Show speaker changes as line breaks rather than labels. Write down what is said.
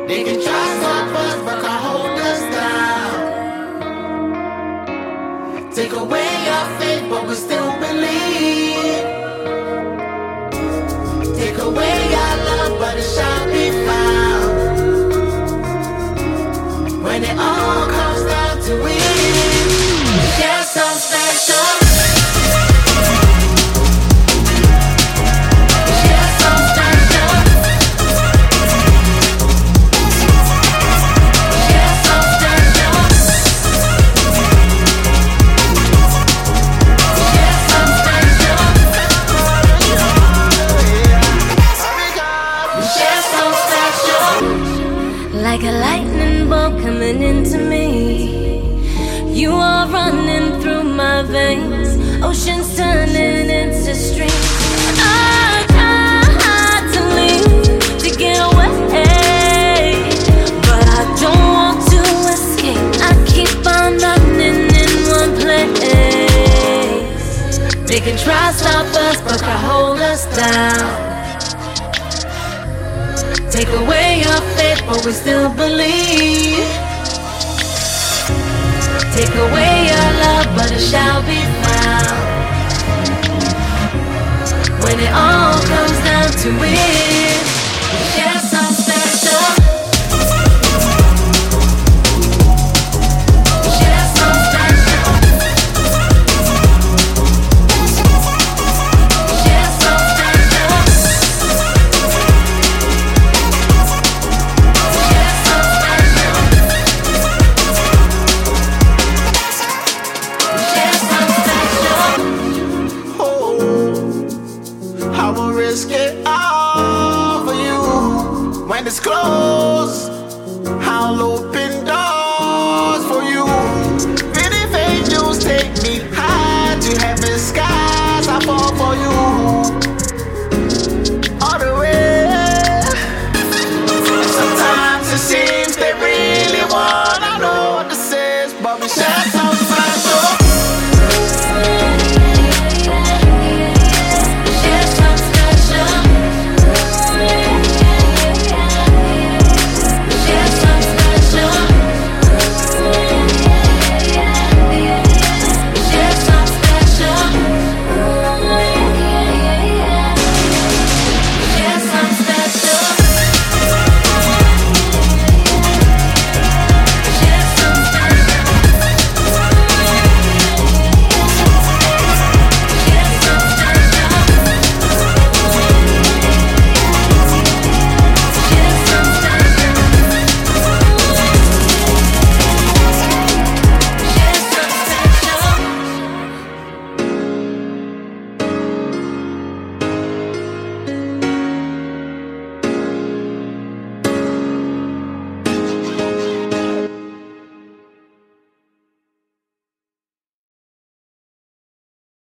They can try to stop us, but can't hold us down. Take away our faith, but we still believe. Take away our love, but it shall be found. When it all comes down to it, yeah, so special.
Like a lightning bolt coming into me, you are running through my veins, oceans turning into streams. I tried to leave to get away, but I don't want to escape. I keep on running in one place. They can try to stop us, but can't hold us down. Take away our faith, but we still believe. Take away our love, but it shall be found. When it all comes down to it, yeah, so special.
Risk it all for you. When it's close, how low